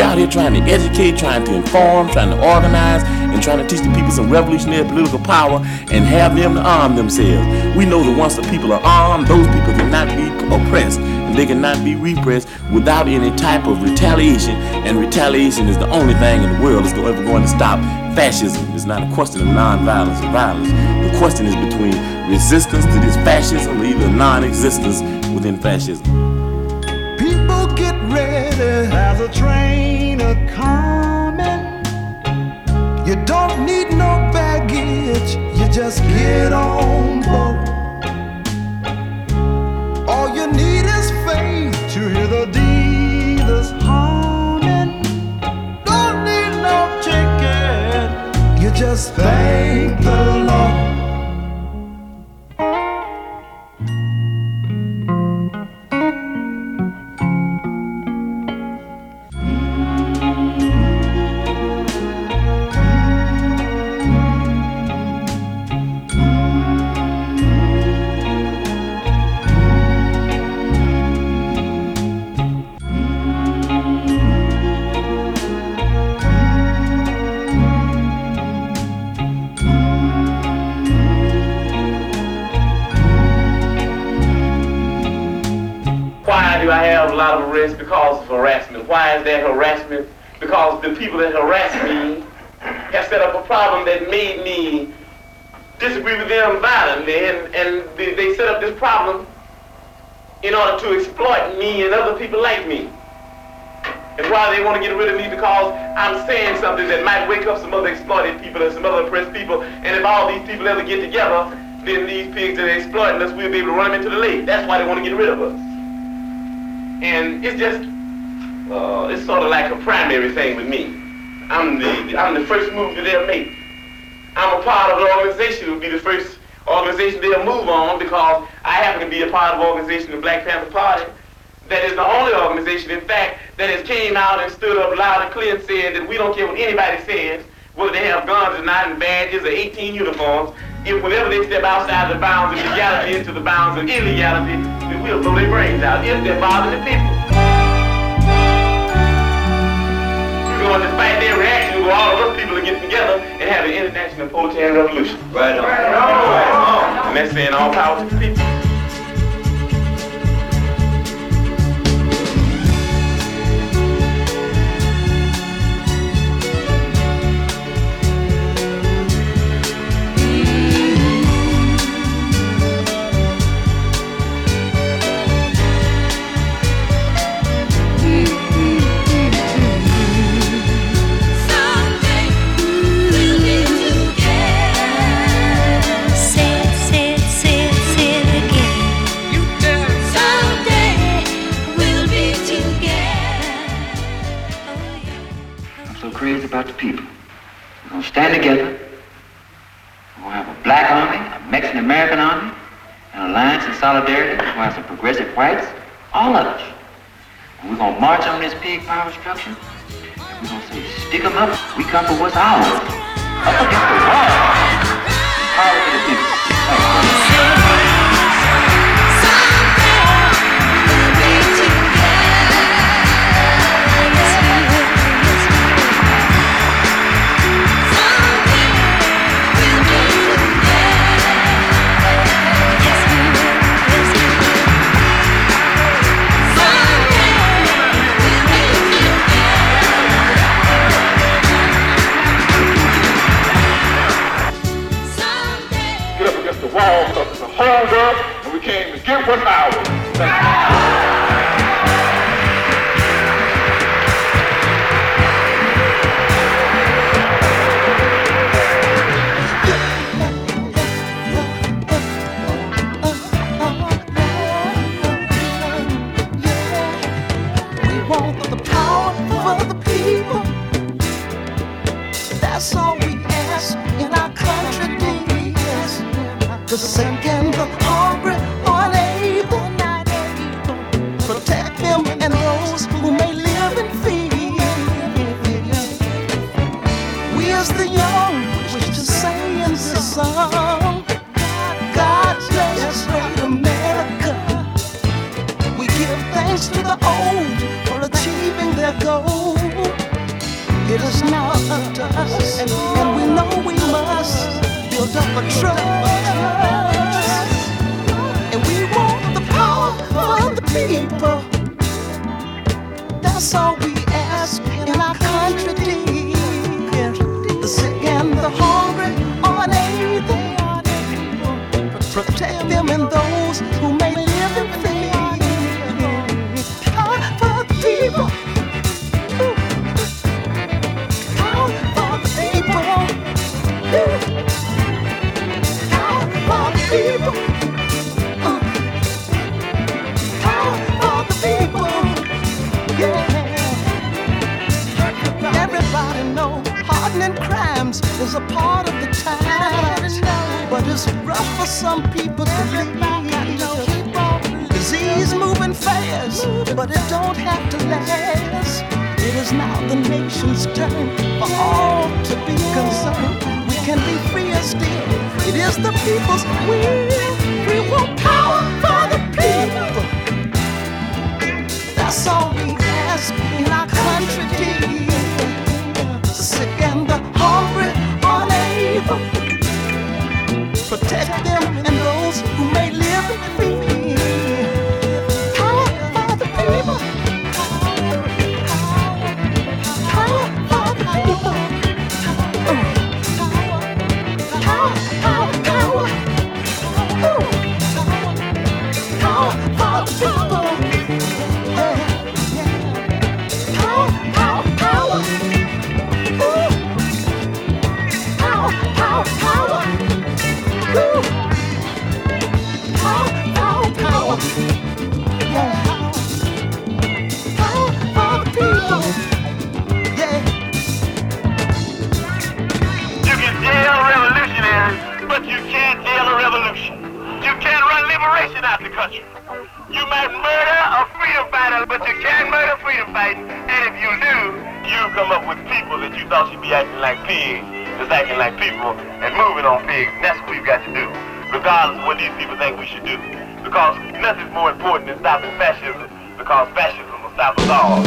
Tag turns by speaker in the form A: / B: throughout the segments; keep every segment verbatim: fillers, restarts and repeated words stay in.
A: out here trying to educate, trying to inform, trying to organize, and trying to teach the people some revolutionary political power and have them to arm themselves. We know that once the people are armed, those people cannot be oppressed and they cannot be repressed without any type of retaliation, and retaliation is the only thing in the world that's ever going to stop fascism. It's not a question of non-violence or violence. The question is between resistance to this fascism or either non-existence within fascism.
B: People get ready, there's a train a-coming. You don't need no baggage, you just get on board. All you need is faith to hear the dealers humming. Don't need no ticket, you just thank the Lord.
A: I have a lot of arrests because of harassment. Why is that harassment? Because the people that harass me have set up a problem that made me disagree with them violently, and, and they, they set up this problem in order to exploit me and other people like me. And why they want to get rid of me? Because I'm saying something that might wake up some other exploited people and some other oppressed people, and if all these people ever get together, then these pigs that are exploiting us, we'll be able to run them into the lake. That's why they want to get rid of us. And it's just, uh, it's sort of like a primary thing with me. I'm the, I'm the first move that they'll make. I'm a part of the organization who will be the first organization they'll move on, because I happen to be a part of the organization, the Black Panther Party, that is the only organization, in fact, that has came out and stood up loud and clear and said that we don't care what anybody says, whether they have guns or not, and badges or eighteen uniforms. If whenever they step outside the bounds of legality into the bounds of illegality, then we'll blow their brains out if they're bothering the people. We're going to fight their reaction where all of us people are getting together and have an international proletarian revolution. Right on. Right on. And that's saying all power to the people.
C: Crazy about the people. We're going to stand together. We're going to have a black army, a Mexican American army, an alliance and solidarity. We're going to have some progressive whites, all of us. And we're going to march on this pig power structure. And we're going to say, stick them up. We come for what's ours. Up against the wall. Power to the people.
D: Wall, because it's a hold up, and we came to get what's ours.
B: We want the power for the people. That's all we ask in our country. The sick and the hungry, unable, protect them and those who may live in fear. We as the young wish to say in this song, God bless great America. We give thanks to the old for achieving their goal. It is now up to us, and we know we must build up a trust. And we want the power of the people. That's all we ask in our country, dear. The sick and the hungry are unable. Protect them and those who may live in fear. Power for the people. Power for the people. Power for the people. Power for the people. Yeah. Everybody know hardening crimes is a part of the times, but it's rough for some people to live. Disease moving fast, but it don't have to last. It is now the nation's turn for all to be concerned. We can be free and still. It is the people's will. We want power for the people. That's all we ask in our country, dear. The sick and the hungry unable. Protect them and those who may live in fear. Power for the people. Power for the people. Power, power, power. Power for the people. Power, power, power. Power, power, power. Power, power, power. Yeah. Power for the people. Yeah.
A: You can jail revolutionaries, but you can't jail a revolution. You can't run liberation out the country. You might murder a freedom fighter, but you can't murder freedom fighting. And if you do, you come up with people that you thought should be acting like pigs, just acting like people and moving on pigs. And that's what we've got to do, regardless of what these people think we should do. Because nothing's more important than stopping fascism, because fascism will stop us all.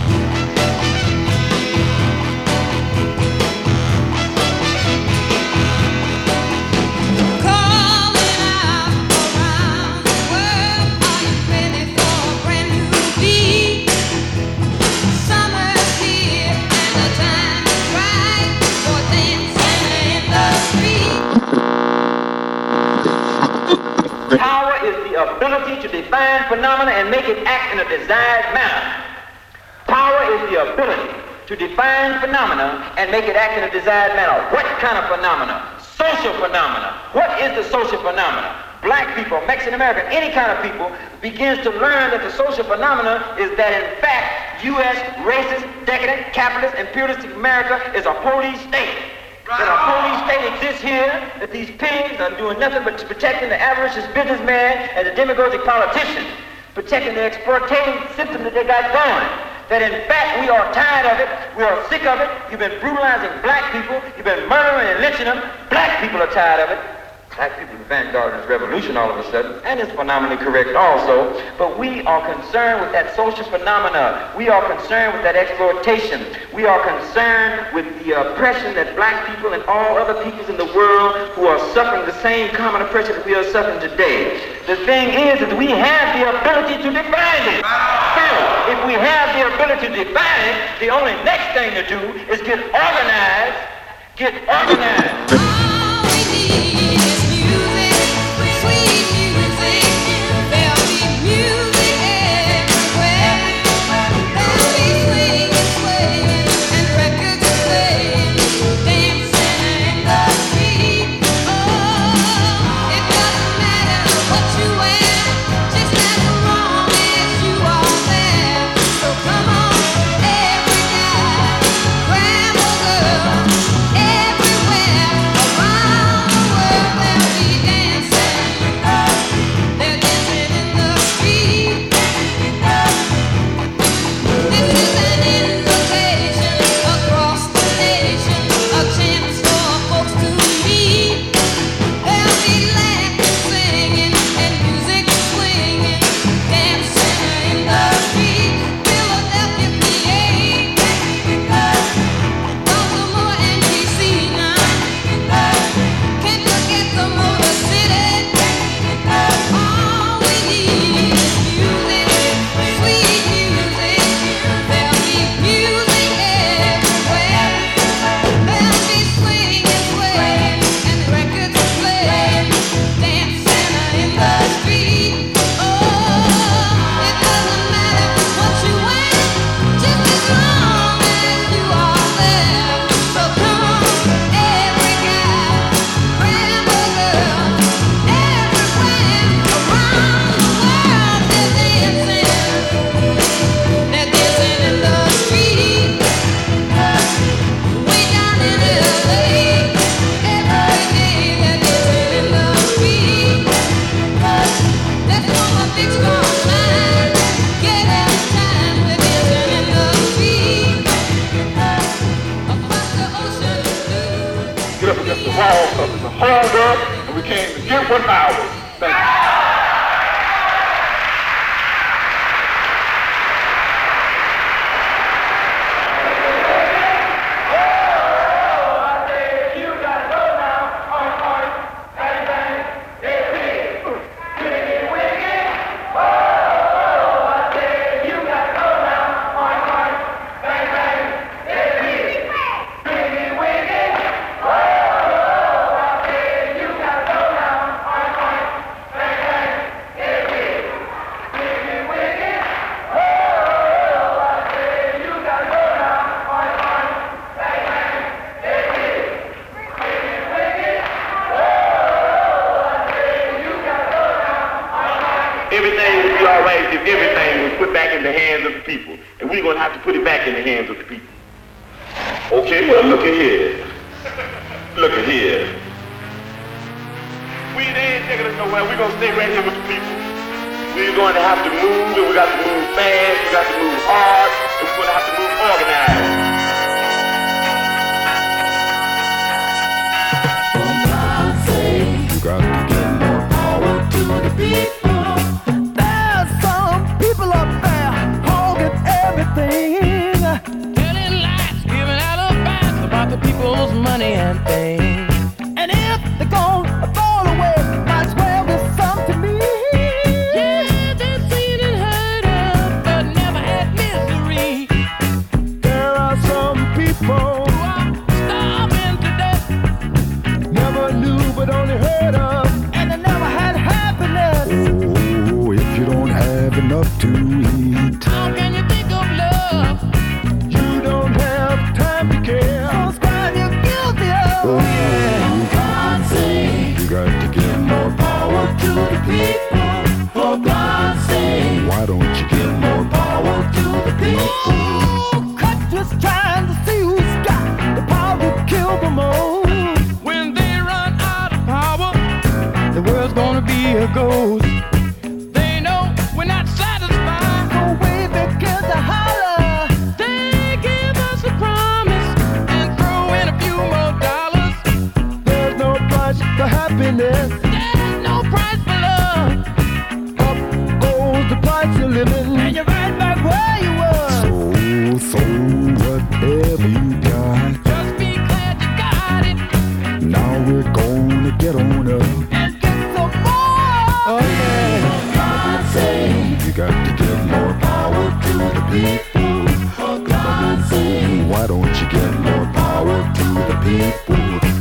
C: Power is the ability to define phenomena and make it act in a desired manner. Power is the ability to define phenomena and make it act in a desired manner. What kind of phenomena? Social phenomena. What is the social phenomena? Black people, Mexican American, any kind of people begins to learn that the social phenomena is that in fact U S racist, decadent, capitalist, imperialistic America is a police state. That a police state exists here, that these pigs are doing nothing but protecting the avaricious businessman and the demagogic politician, protecting the exploitative system that they got going. That in fact we are tired of it, we are sick of it, you've been brutalizing black people, you've been murdering and lynching them, black people are tired of it. Black people are vanguard in this revolution all of a sudden, and it's phenomenally correct also, but we are concerned with that social phenomena. We are concerned with that exploitation. We are concerned with the oppression that black people and all other peoples in the world who are suffering the same common oppression that we are suffering today. The thing is that we have the ability to define it. So, if we have the ability to define it, the only next thing to do is get organized, get organized.
E: Everywhere around the world.
D: hold up, and we came to get what's ours. Thank you.
A: Everything would be all right if everything was put back in the hands of the people. And we're going to have to put it back in the hands of the people. Okay, well, look at here. Look at here. We they ain't taking us nowhere. We're going to stay right here with the people. We're going to have to move, and we got to move fast, we got to move hard, and we're going to have to move organized.
B: You got to give more power to the people. There's some people up there holding everything,
E: telling lies, giving out advice about the people's money and things.
B: and if they're gonna fall away, might as well be some to me.
E: Yeah, they're seen and heard of, but never had misery.
B: There are some people
E: Who are starving to death,
B: never knew but only heard of, and they never had happiness. Oh, if you don't have enough to eat,
E: how can you think of love?
B: you don't have time to care. Those crime you're guilty of. Oh, yeah. God sake, you got to give more power to the people. For God's sake, why don't you give more power to the people? Oh, country's trying to see who's got the power to kill the most.
E: When they run out of power, the world's gonna be a ghost. They know we're not satisfied.
B: So we begin to holler.
E: They give us a promise and throw in a few more dollars.
B: There's no price for happiness.
E: There's no price for love.
B: Up goes the price of living, and you're right back where you were. So, so whatever you got,
E: Just be glad you got it
B: now we're gonna get on up and get some more.
E: Oh yeah.
B: God's sake, you got to give more power to the people. For God's sake, why don't you give more power to the people?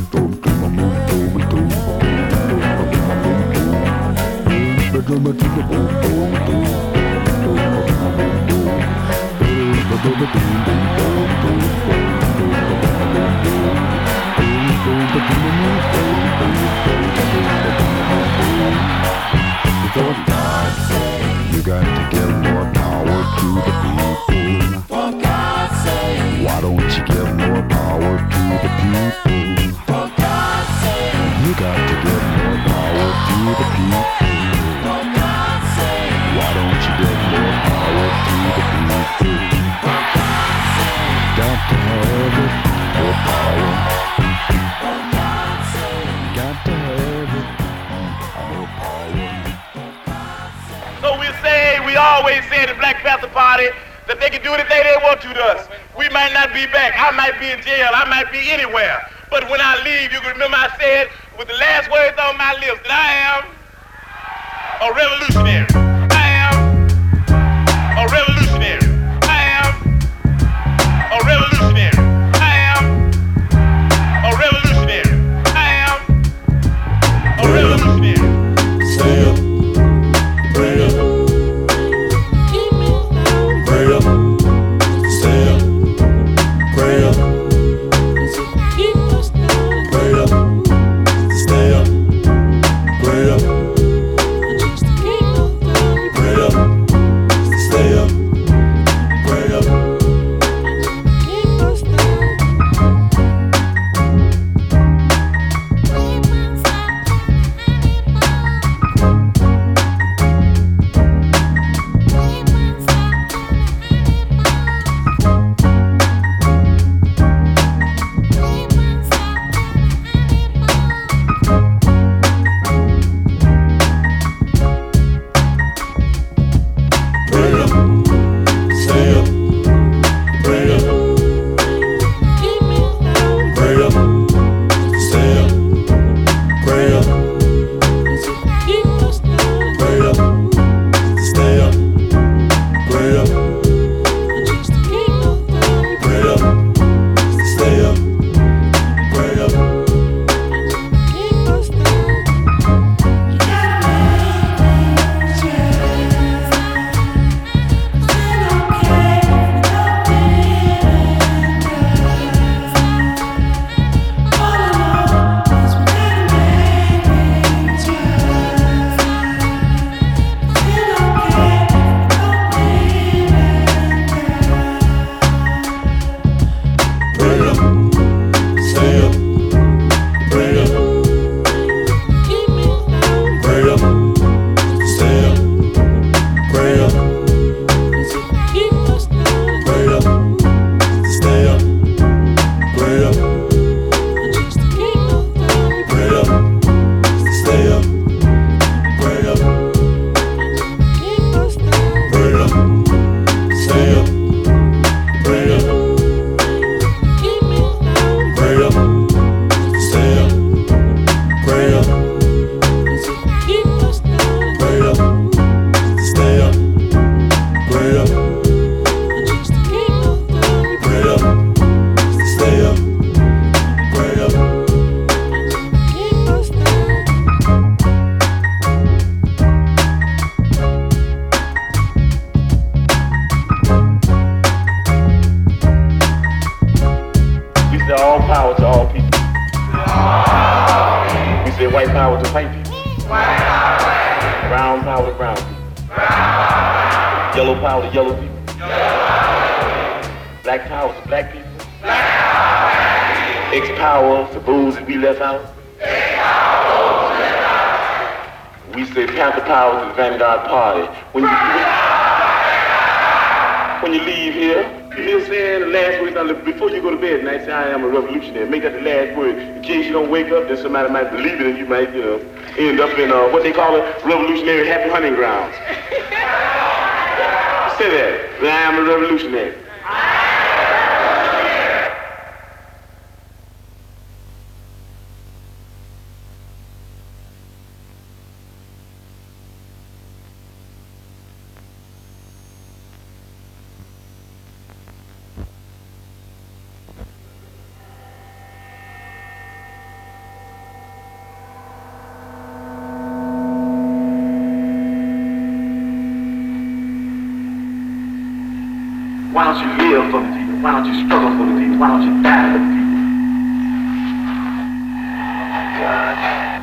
B: For God's sake, you got to give more power to the people. For God's sake, why don't you give more power to the people? For God's sake, you got to give more power to the people. For God's sake, why don't you give more power to the people? For God's sake, got to have it, more power. For God's sake, got to have it, more power.
A: So we say, we always say in the Black Panther Party that they can do anything they want to to us. We might not be back. I might be in jail. I might be anywhere. But when I leave, you can remember I said with the last words on my lips that I am a revolutionary. I am a revolutionary. I am a revolutionary. I am a revolutionary. I am a revolutionary.
B: Stay up, pray up,
E: Keep me down.
B: pray up, stay up, pray up,
E: Keep us down.
B: pray up, stay up, pray up,
E: Just keep us down.
B: pray up, stay up.
A: white people. Brown power to brown people. Yellow power to yellow people. Black power to black people. X power to those that we left out. We say Panther power to the Vanguard Party. When you when you leave here, you hear saying the last word now, before you go to bed tonight, say I am a revolutionary. Make that the last word. In case you don't wake up, then somebody might believe it and you might, you know, end up in uh, what they call it, revolutionary happy hunting grounds. Say that. I am a revolutionary.
F: Why don't you live for the people? Why don't you struggle for the people? Why don't you die for the people? God.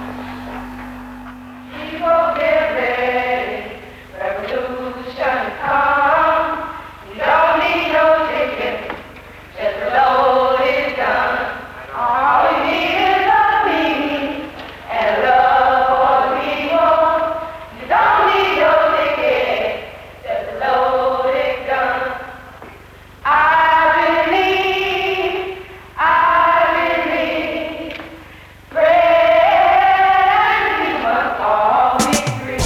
G: People get ready, revolution come. You don't need no ticket, just the load is done. All you need is love me and love for the people. You don't need no ticket, just the load is done. I believe, I believe, pray, and we must all be free.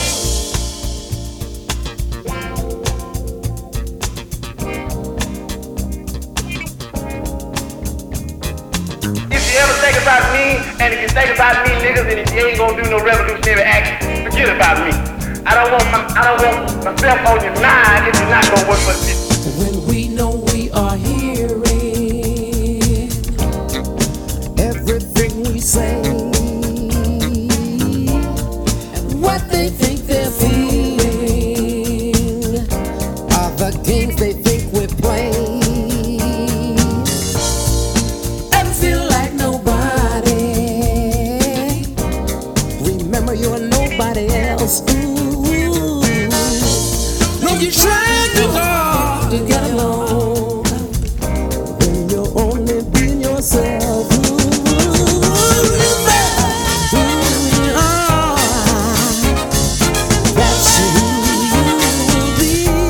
A: If you ever think about me, and if you think about me, niggas, and if you ain't gonna do no revolutionary action, forget about me. I don't want my, I don't want myself on your mind if you're not gonna work for the people.
B: When we know we are hearing everything we say, and what they think they're feeling are the games they think we're playing, and feel like nobody. Remember, you're nobody else. Ooh, no, you try too hard to get along when you're only being yourself. Ooh, who you are, that's who you will be.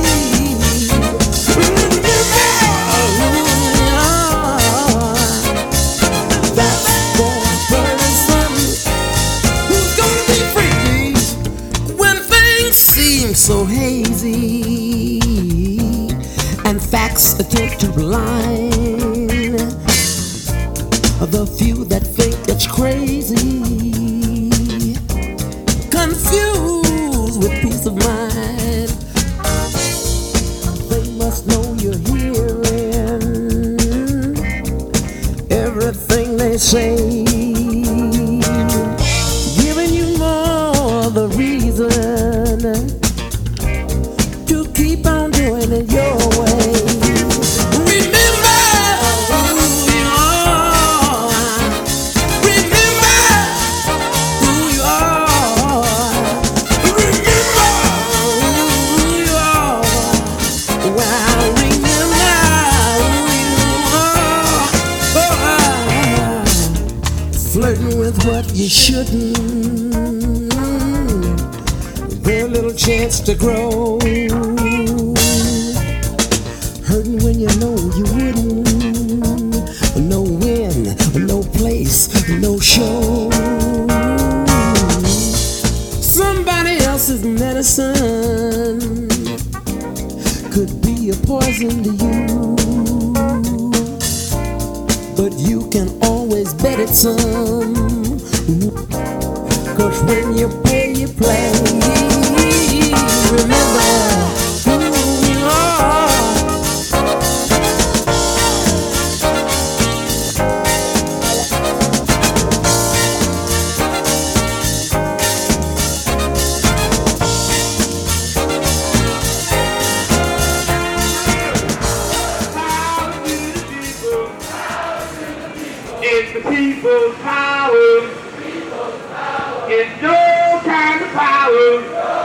B: Remember who you are, that's the person who's gonna be free when things seem so hazy and facts attempt to blind the few that think it's crazy, confused with peace of mind. They must know you're hearing everything they say, giving you more the reason to keep on doing it your way. Remember who you are. Remember who you are. Remember who you are. Well, remember who you are. Oh, flirting with what you shouldn't. Very little chance to grow. Hurting when you know you wouldn't. No win, no place, no show. Somebody else's medicine could be a poison to you, but you can always bet it some. Cause when you play, you play. Remember who you are.
A: It's the people's power.
H: It's your kind of power.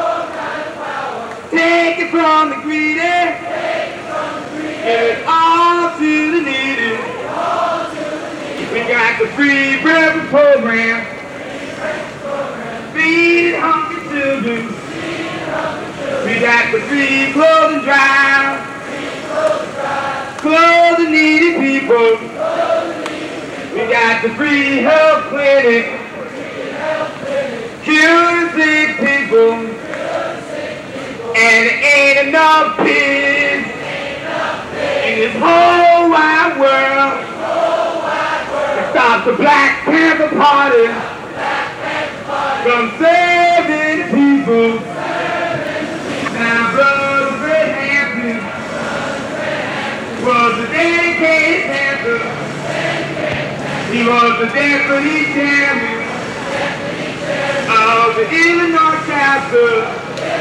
H: Take it from the greedy. Give it all to the needy. We got the free breakfast program. Feed hungry children. We got the free clothing drive. Clothe the needy people. We got the free health clinic. Cure the sick people. And there ain't enough pigs in this whole wide world to stop the Black Panther Party from serving the people. Now, Brother Fred Hampton was a dedicated Panther. He was the deputy chairman of the Illinois chapter.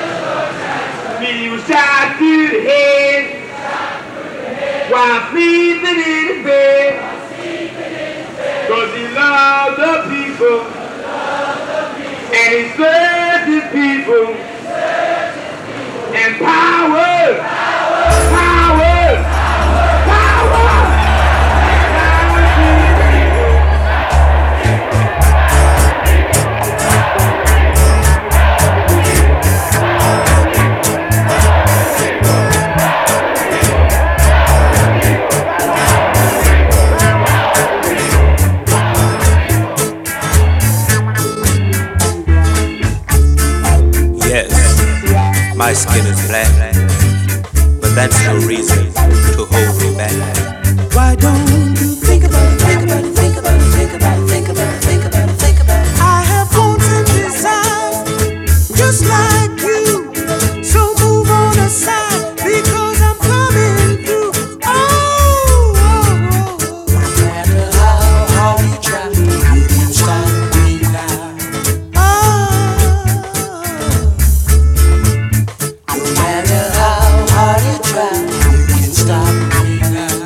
H: He was shot through the head while sleeping in his bed. Cause he loved the people and he served his people. And power, power, power, power to the people.
I: Yes, my skin is black, but that's no reason to hold me back.
B: Why don't you think about it, think about it, think about it, think about it, think about it, think about it, think about it. I have wants and desires, just like you. So move on aside, because I'm coming through. Oh, oh, oh. No matter how hard you try, you can't stop me now. Oh, no matter how hard you try, you can't stop me now.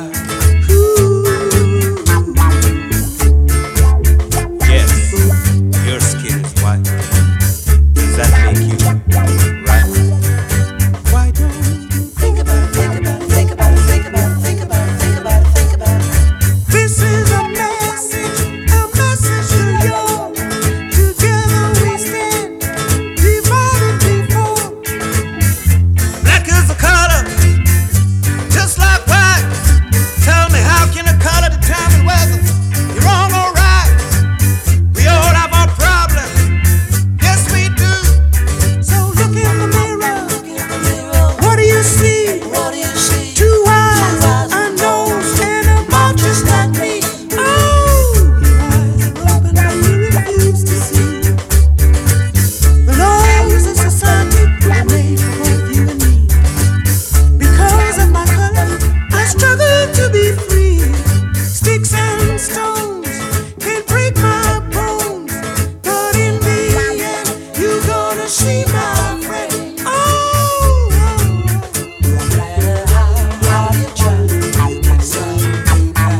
I: Yes, your skin is white. Does that make you right?
B: Why don't you think about it, think about it, think about it, think about it, think about it, think about it, think about it. This is a message, a message to you. Together we stand, divided before.
I: Black is a color, just like white. Tell me, how can a color determine whether you're wrong or right? We all have our problems, yes we do.
B: So look in the mirror, what do you see? What do you see? Two eyes, a nose, and a mouth just like me. Oh, your eyes are open, but you refuse to see. The laws of society are made for both you and me. Because of my color, I struggle to be free. Sticks and stones can't break my bones, but in the end, you gonna see my friend. Oh, no matter how hard you try, you can't stop me now.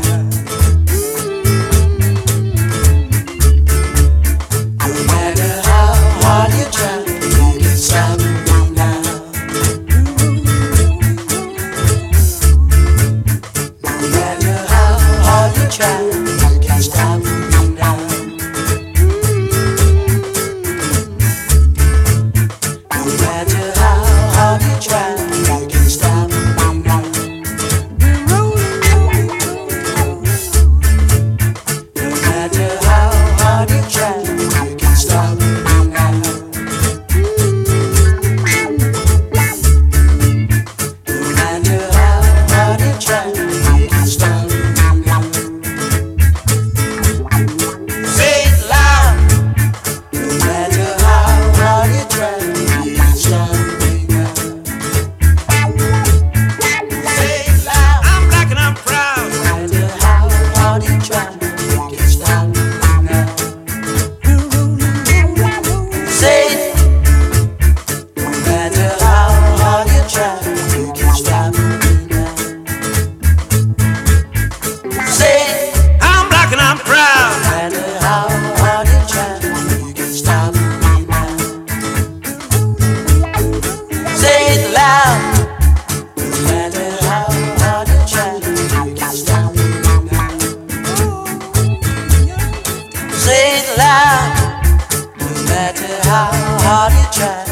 B: No matter how hard you try, you can't stop me now. No matter how hard you try, you can't stop me now. No matter how hard you try, you can't stop me now. We're rolling, rolling, rolling, rolling. No matter how hard you try, you can't stop me now. No matter how hard you try, you can't stop me now.
J: loud, no matter how hard you try to make it stop. Say it loud, no matter how hard you try.